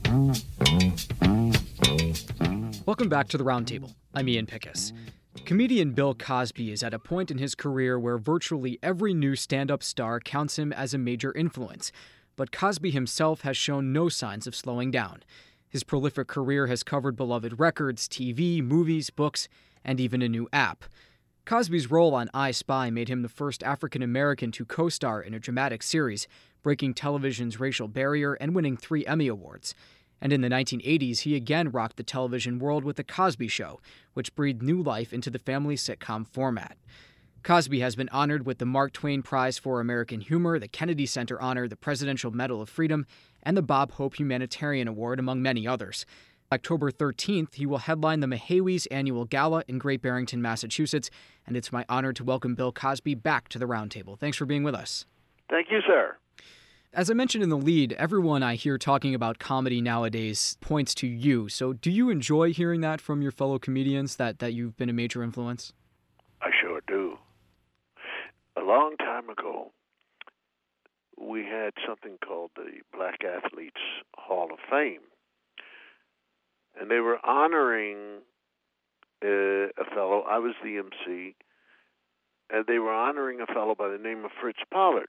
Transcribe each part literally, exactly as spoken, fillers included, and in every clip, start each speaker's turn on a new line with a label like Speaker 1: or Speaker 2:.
Speaker 1: Welcome back to the Roundtable. I'm Ian Pickus. Comedian Bill Cosby is at a point in his career where virtually every new stand-up star counts him as a major influence, but Cosby himself has shown no signs of slowing down. His prolific career has covered beloved records, T V, movies, books, and even a new app. Cosby's role on I Spy made him the first African-American to co-star in a dramatic series, breaking television's racial barrier and winning three Emmy Awards. And in the nineteen eighties, he again rocked the television world with The Cosby Show, which breathed new life into the family sitcom format. Cosby has been honored with the Mark Twain Prize for American Humor, the Kennedy Center Honor, the Presidential Medal of Freedom, and the Bob Hope Humanitarian Award, among many others. October thirteenth, he will headline the Mahawees Annual Gala in Great Barrington, Massachusetts, and it's my honor to welcome Bill Cosby back to the Roundtable. Thanks for being with us.
Speaker 2: Thank you, sir.
Speaker 1: As I mentioned in the lead, everyone I hear talking about comedy nowadays points to you. So do you enjoy hearing that from your fellow comedians, that, that you've been a major influence?
Speaker 2: I sure do. A long time ago, we had something called the Black Athletes Hall of Fame. And they were honoring uh, a fellow, I was the M C, and they were honoring a fellow by the name of Fritz Pollard,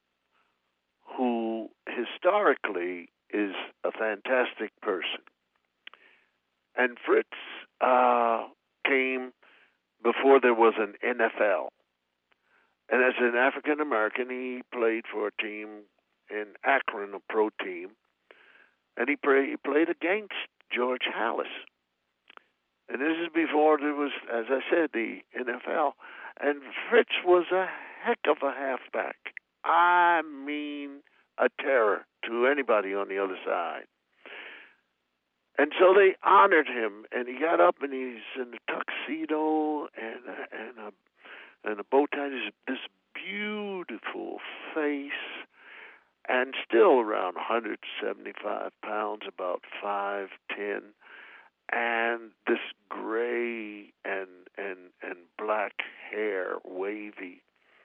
Speaker 2: who historically is a fantastic person. And Fritz uh, came before there was an N F L. And as an African-American, he played for a team in Akron, a pro team, and he, play, he played against George Halas. And this is before there was, as I said, the N F L. And Fritz was a heck of a halfback. I mean, a terror to anybody on the other side. And so they honored him, and he got up, and he's in a tuxedo and a, and a, and a bow tie, this, this beautiful face, and still around one hundred seventy-five pounds, about five ten, and this gray and and and black hair, wavy.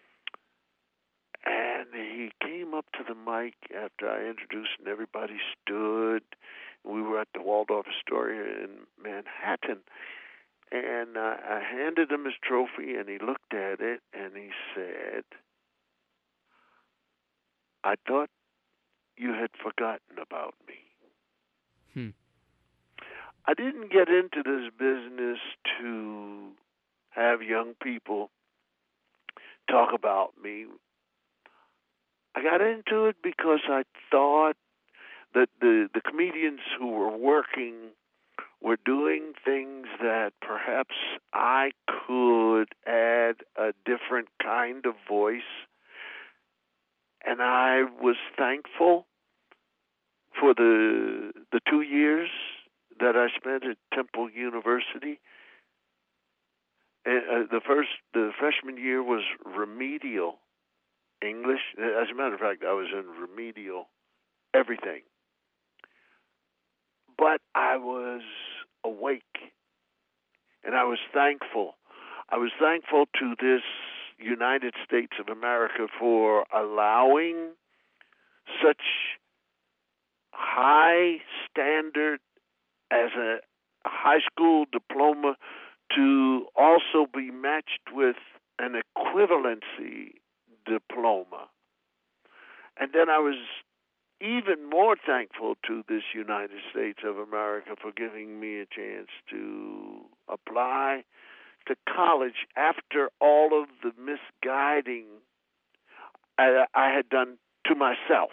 Speaker 2: And he came up to the mic after I introduced, and everybody stood. We were at the Waldorf Astoria in Manhattan. And uh, I handed him his trophy, and he looked at it, and he said, "I thought you had forgotten about me."
Speaker 1: Hmm.
Speaker 2: I didn't get into this business to have young people talk about me. I got into it because I thought that the, the comedians who were working were doing things that perhaps I could add a different kind of voice. And I was thankful for the the two years that I spent at Temple University. And, uh, the first, the freshman year was remedial English. As a matter of fact, I was in remedial everything. But I was awake, and I was thankful. I was thankful to this United States of America for allowing such high standard as a high school diploma to also be matched with an equivalency diploma. And then I was even more thankful to this United States of America for giving me a chance to apply to college after all of the misguiding I, I had done to myself.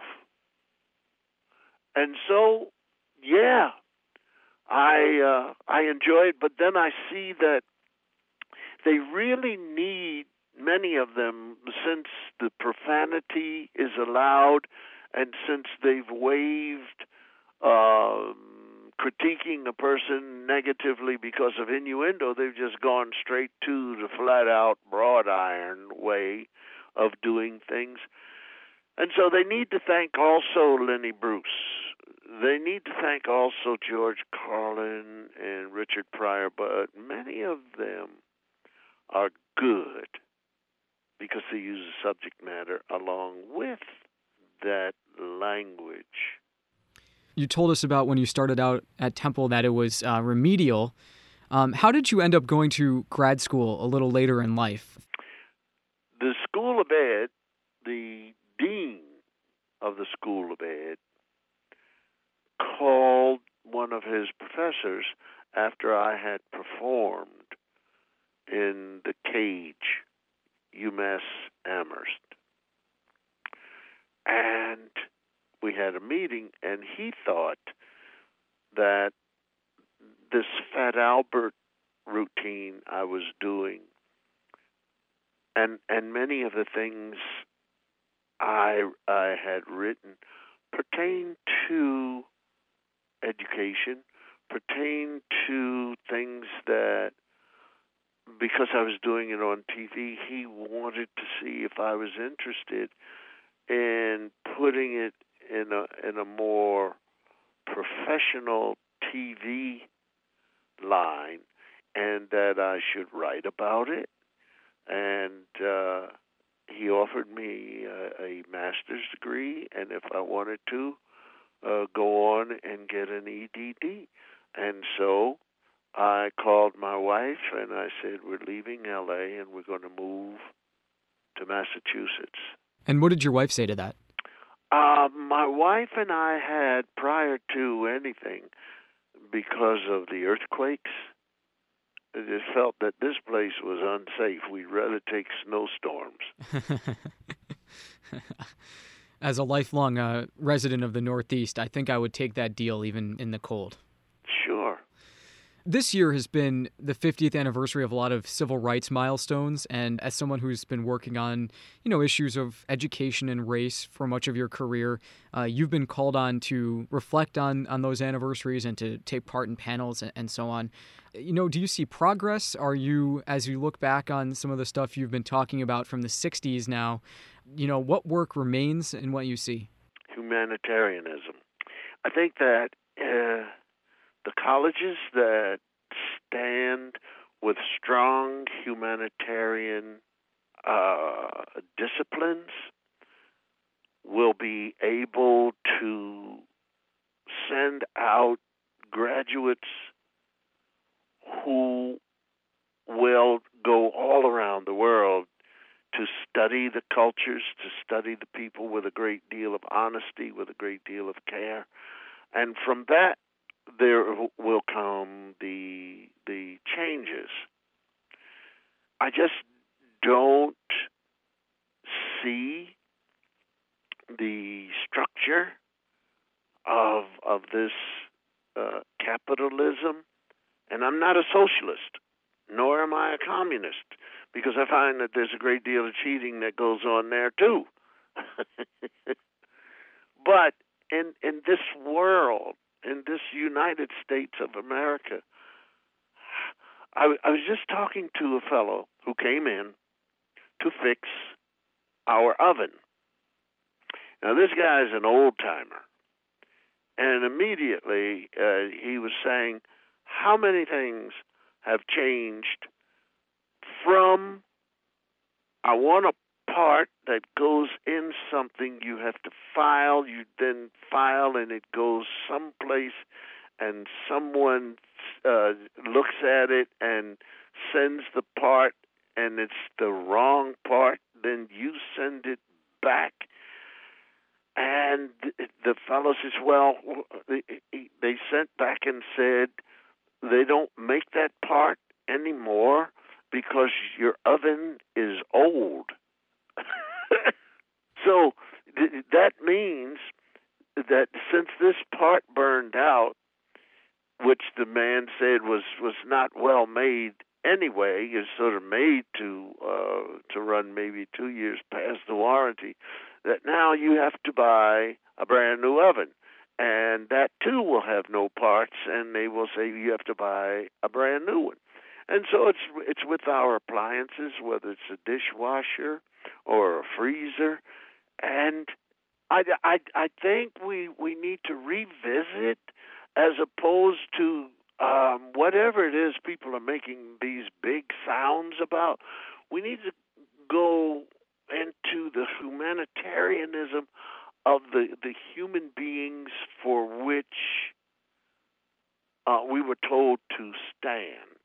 Speaker 2: And so, yeah, I uh, I enjoy it, but then I see that they really need, many of them, since the profanity is allowed and since they've waived um, critiquing a person negatively because of innuendo, they've just gone straight to the flat-out broad iron way of doing things. And so they need to thank also Lenny Bruce. They need to thank also George Carlin and Richard Pryor, but many of them are good because they use the subject matter along with that language.
Speaker 1: You told us about when you started out at Temple that it was uh, remedial. Um, how did you end up going to grad school a little later in life?
Speaker 2: The School of Ed, the dean of the School of Ed, called one of his professors after I had performed in the Cage, UMass Amherst. And we had a meeting, and he thought that this Fat Albert routine I was doing and and many of the things I I had written pertained to education, pertained to things that, because I was doing it on T V, he wanted to see if I was interested in putting it in a in a more professional T V line, and that I should write about it. And uh, he offered me a, a master's degree, and if I wanted to, uh, go on and get an E D D. And so I called my wife and I said, we're leaving L A and we're going to move to Massachusetts.
Speaker 1: And what did your wife say to that?
Speaker 2: Uh, my wife and I had, prior to anything, because of the earthquakes, I just felt that this place was unsafe. We'd rather take snowstorms.
Speaker 1: As a lifelong uh, resident of the Northeast, I think I would take that deal even in the cold.
Speaker 2: Sure.
Speaker 1: This year has been the fiftieth anniversary of a lot of civil rights milestones, and as someone who's been working on, you know, issues of education and race for much of your career, uh, you've been called on to reflect on, on those anniversaries and to take part in panels and, and so on. You know, do you see progress? Are you, as you look back on some of the stuff you've been talking about from the sixties now, you know, what work remains in what you see?
Speaker 2: Humanitarianism. I think that uh, the colleges that stand with strong humanitarian uh, disciplines will be able to send out graduates who will go all around the world to study the cultures, to study the people with a great deal of honesty, with a great deal of care. And from that, there will come the the changes. I just don't see the structure of of this uh, capitalism, and I'm not a socialist, nor am I a communist, because I find that there's a great deal of cheating that goes on there too. But in in this world, in this United States of America, I, I was just talking to a fellow who came in to fix our oven. Now, this guy's an old-timer, and immediately uh, he was saying how many things have changed from, I want a part that goes in something, you have to file, you then file, and it goes someplace, and someone uh, looks at it and sends the part, and it's the wrong part, then you send it back. And the fellow says, well, they sent back and said they don't make that part anymore because your oven is old. So th- that means that since this part burned out, which the man said was, was not well made anyway, is sort of made to uh, to run maybe two years past the warranty, that now you have to buy a brand new oven. And that too will have no parts, and they will say you have to buy a brand new one. And so it's it's with our appliances, whether it's a dishwasher or a freezer. And I, I, I think we, we need to revisit, as opposed to um, whatever it is people are making these big sounds about. We need to go into the humanitarianism of the, the human beings for which told to stand.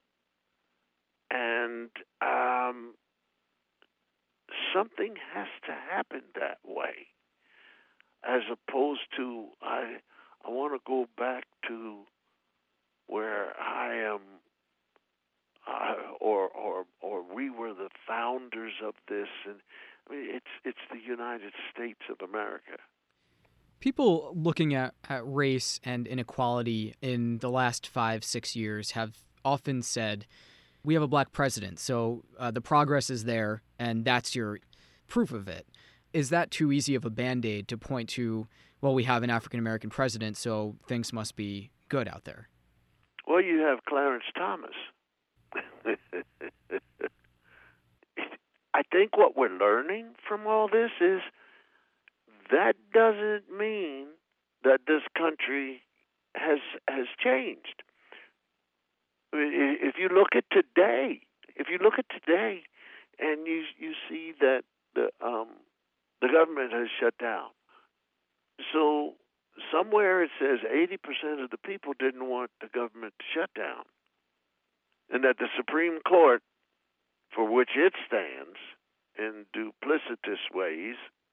Speaker 2: And um, something has to happen that way, as opposed to I I want to go back to where I am, uh, or or or we were the founders of this, and I mean it's it's the United States of America.
Speaker 1: People looking at, at race and inequality in the last five, six years have often said, we have a black president, so uh, the progress is there, and that's your proof of it. Is that too easy of a Band-Aid to point to, well, we have an African-American president, so things must be good out there?
Speaker 2: Well, you have Clarence Thomas. I think what we're learning from all this is that doesn't mean that this country has has changed. If you look at today, if you look at today, and you you see that the um, the government has shut down, so somewhere it says eighty percent of the people didn't want the government to shut down, and that the Supreme Court, for which it stands in duplicitous ways,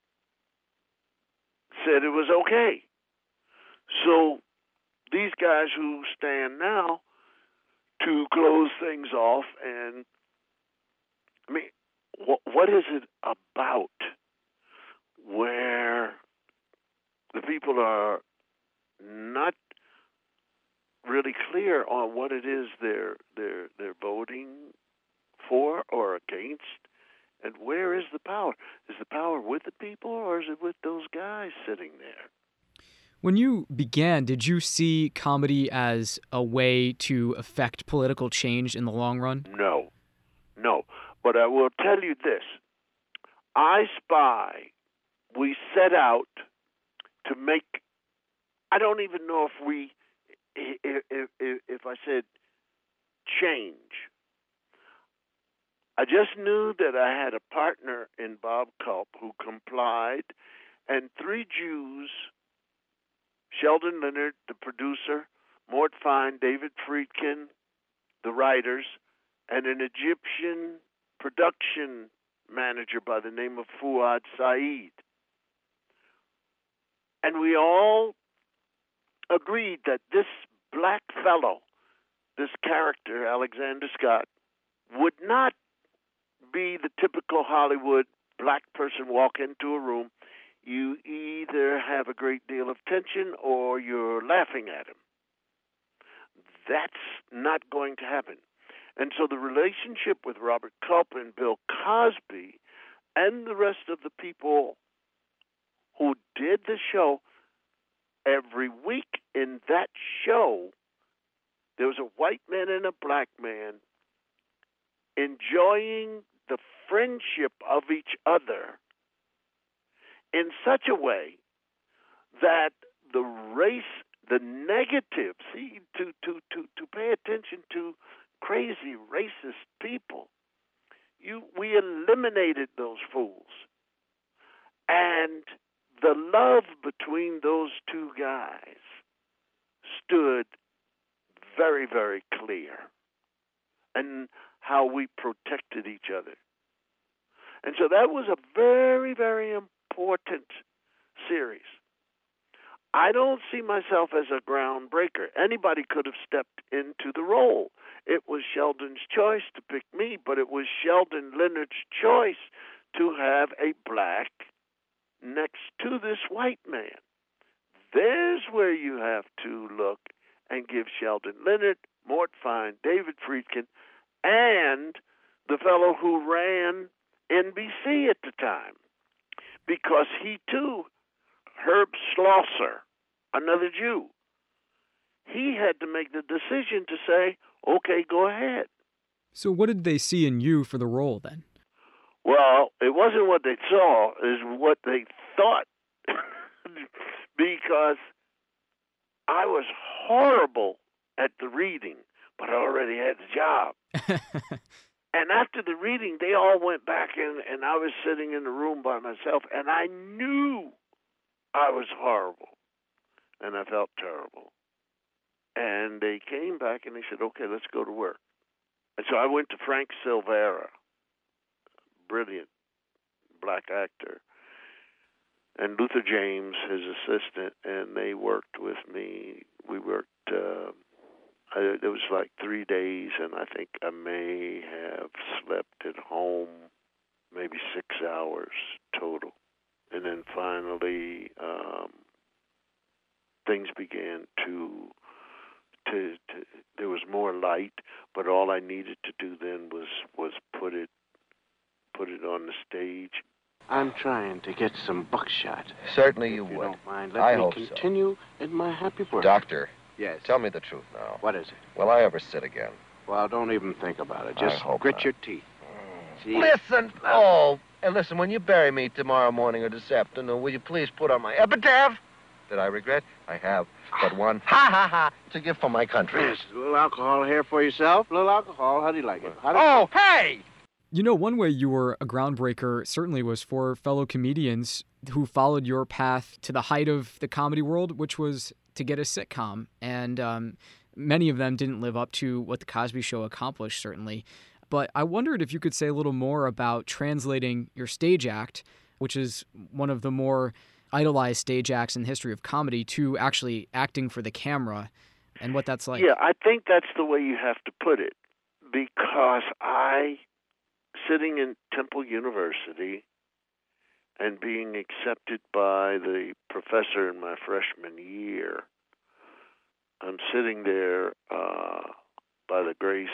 Speaker 2: said it was okay. So these guys who stand now to close things off, and I mean, what, what is it about where the people are not really clear on what it is they're they're they're voting for or against? And where is the power? Is the power with the people, or is it with those guys sitting there?
Speaker 1: When you began, did you see comedy as a way to affect political change in the long run?
Speaker 2: No, no. But I will tell you this. I Spy, we set out to make, I don't even know if we, if, if, if I said change. I just knew that I had a partner in Bob Culp who complied, and three Jews, Sheldon Leonard, the producer, Mort Fine, David Friedkin, the writers, and an Egyptian production manager by the name of Fuad Saeed. And we all agreed that this black fellow, this character, Alexander Scott, would not be the typical Hollywood black person walk into a room. You either have a great deal of tension or you're laughing at him. That's not going to happen. And so the relationship with Robert Culp and Bill Cosby and the rest of the people who did the show, every week in that show, there was a white man and a black man enjoying the friendship of each other in such a way that the race, the negative, see, to, to, to, to pay attention to crazy racist people, you we eliminated those fools. And the love between those two guys stood very, very clear, and how we protected each other. And so that was a very, very important series. I don't see myself as a groundbreaker. Anybody could have stepped into the role. It was Sheldon's choice to pick me, but it was Sheldon Leonard's choice to have a black next to this white man. There's where you have to look and give Sheldon Leonard, Mort Fine, David Friedkin, and the fellow who ran N B C at the time. Because he, too, Herb Schlosser, another Jew, he had to make the decision to say, okay, go ahead.
Speaker 1: So what did they see in you for the role, then?
Speaker 2: Well, it wasn't what they saw, it was what they thought. Because I was horrible at the reading, but I already had the job. And after the reading, they all went back in, and I was sitting in the room by myself, and I knew I was horrible, and I felt terrible. And they came back and they said, okay, let's go to work. And so I went to Frank Silvera, brilliant black actor, and Luther James, his assistant, and they worked with me. We worked, uh, I, it was like three days, and I think I may have slept at home maybe six hours total. And then finally, um, things began to, to, to, there was more light, but all I needed to do then was, was put it, put it on the stage.
Speaker 3: I'm trying to get some buckshot.
Speaker 4: Certainly
Speaker 3: if
Speaker 4: you
Speaker 3: you
Speaker 4: would.
Speaker 3: Don't mind. Let
Speaker 4: I
Speaker 3: me
Speaker 4: hope
Speaker 3: continue
Speaker 4: so.
Speaker 3: in my happy work.
Speaker 4: Doctor.
Speaker 3: Yes.
Speaker 4: Tell me the truth now.
Speaker 3: What is it?
Speaker 4: Will I ever sit again?
Speaker 3: Well, don't even think about it.
Speaker 4: I
Speaker 3: Just
Speaker 4: hope
Speaker 3: grit
Speaker 4: not.
Speaker 3: your teeth. See?
Speaker 4: Listen. Oh, and listen, when you bury me tomorrow morning or this afternoon, will you please put on my epitaph? That I regret? I have but one ha ha ha to give for my country.
Speaker 3: Yes, a little alcohol here for yourself. A little alcohol. How do you like it? How do
Speaker 4: Oh, hey!
Speaker 1: You know, one way you were a groundbreaker certainly was for fellow comedians who followed your path to the height of the comedy world, which was to get a sitcom. And um, many of them didn't live up to what The Cosby Show accomplished, certainly. But I wondered if you could say a little more about translating your stage act, which is one of the more idolized stage acts in the history of comedy, to actually acting for the camera and what that's like.
Speaker 2: Yeah, I think that's the way you have to put it, because I, sitting in Temple University and being accepted by the professor in my freshman year, I'm sitting there uh, by the grace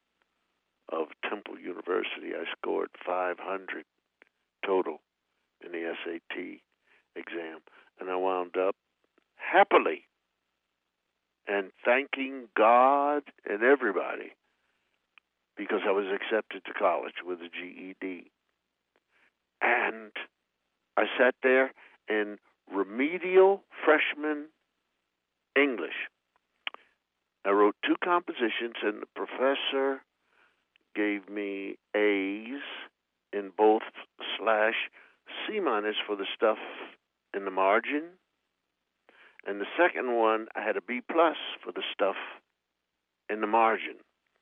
Speaker 2: of Temple University. I scored five hundred total in the S A T exam, and I wound up happily and thanking God and everybody because I was accepted to college with a G E D. And I sat there in remedial freshman English. I wrote two compositions, and the professor gave me A's in both slash C minus for the stuff in the margin. And the second one, I had a B plus for the stuff in the margin.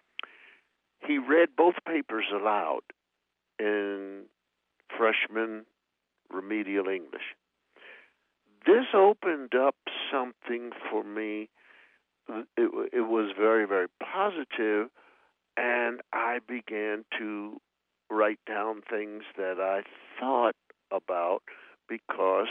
Speaker 2: He read both papers aloud in freshman remedial English. This opened up something for me. It, it was very, very positive, and I began to write down things that I thought about because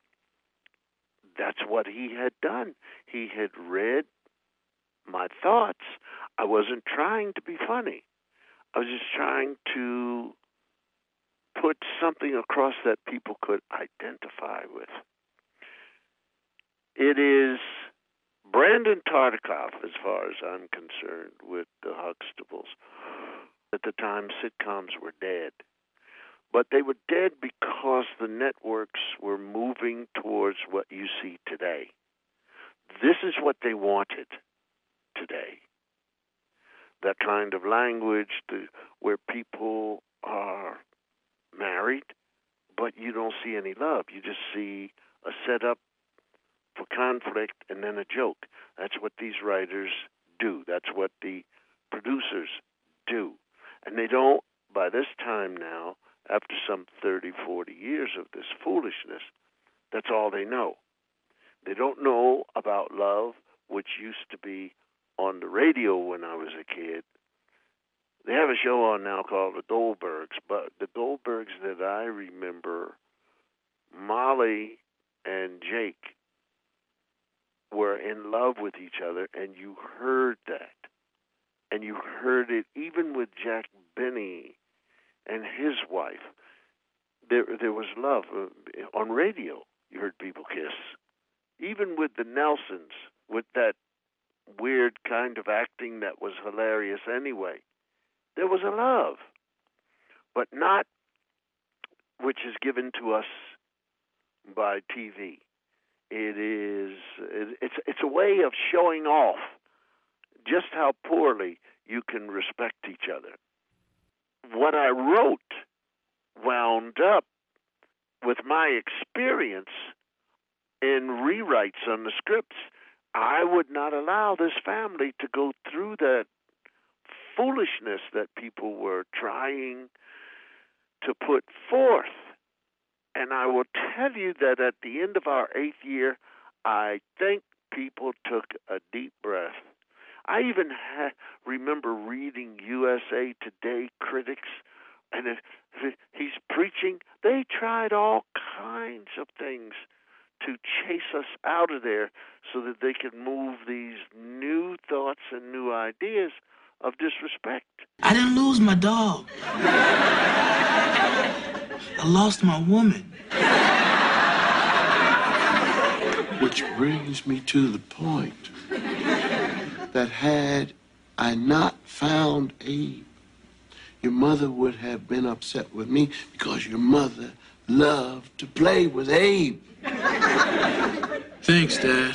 Speaker 2: that's what he had done. He had read my thoughts. I wasn't trying to be funny. I was just trying to put something across that people could identify with. It is Brandon Tartikoff, as far as I'm concerned, with the Huxtables. At the time, sitcoms were dead. But they were dead because the networks were moving towards what you see today. This is what they wanted today. That kind of language the, where people are married, but you don't see any love. You just see a setup for conflict and then a joke. That's what these writers do. That's what the producers do. And they don't, by this time now, after some thirty, forty years of this foolishness, that's all they know. They don't know about love, which used to be on the radio when I was a kid. They have a show on now called The Goldbergs, but the Goldbergs that I remember, Molly and Jake were in love with each other, and you heard that. And you heard it even with Jack Benny and his wife. There there was love. On radio, you heard people kiss. Even with the Nelsons, with that weird kind of acting that was hilarious anyway, there was a love. But not which is given to us by T V. It is it, it's it's a way of showing off just how poorly you can respect each other. What I wrote wound up with my experience in rewrites on the scripts I would not allow this family to go through that foolishness that people were trying to put forth. And I will tell you that at the end of our eighth year, I think people took a deep breath. I even ha- remember reading U S A Today critics, and if, if he's preaching, they tried all kinds of things to chase us out of there so that they could move these new thoughts and new ideas of disrespect.
Speaker 5: I didn't lose my dog. I lost my woman.
Speaker 6: Which brings me to the point that had I not found Abe, your mother would have been upset with me because your mother loved to play with Abe.
Speaker 5: Thanks, Dad.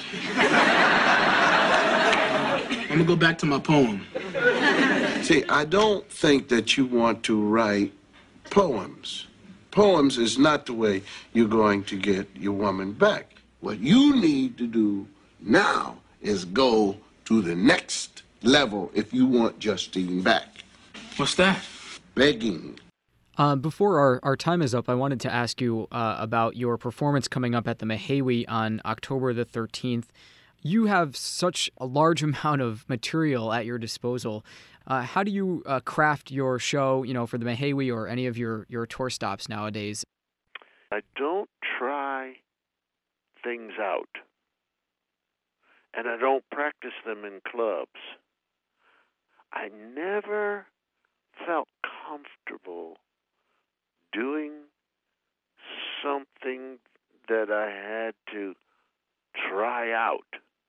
Speaker 5: I'm gonna go back to my poem.
Speaker 6: See, I don't think that you want to write poems. Poems is not the way you're going to get your woman back. What you need to do now is go to the next level if you want Justine back.
Speaker 5: What's that?
Speaker 6: Begging.
Speaker 1: Uh, before our, our time is up, I wanted to ask you uh, about your performance coming up at the Mehewi on October the thirteenth. You have such a large amount of material at your disposal. Uh, how do you uh, craft your show, you know, for the Mehewi or any of your, your tour stops nowadays?
Speaker 2: I don't try things out, and I don't practice them in clubs. I never felt comfortable doing something that I had to try out.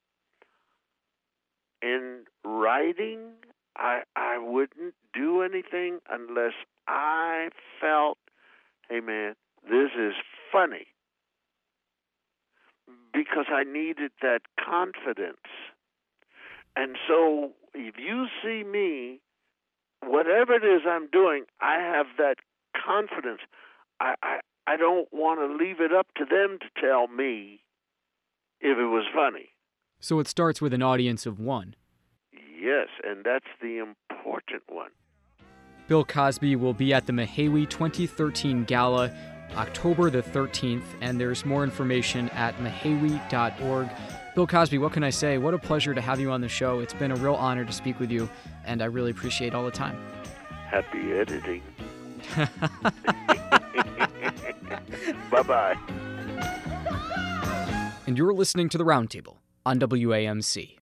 Speaker 2: In writing, I I wouldn't do anything unless I felt, hey man, this is funny. Because I needed that confidence. And so if you see me, whatever it is I'm doing, I have that confidence. I, I, I don't want to leave it up to them to tell me if it was funny.
Speaker 1: So it starts with an audience of one.
Speaker 2: Yes, and that's the important one.
Speaker 1: Bill Cosby will be at the Mehewi twenty thirteen Gala October the thirteenth, and there's more information at mehewi dot org. Bill Cosby, what can I say? What a pleasure to have you on the show. It's been a real honor to speak with you, and I really appreciate all the time.
Speaker 2: Happy editing. Bye-bye.
Speaker 1: And you're listening to The Roundtable on W A M C.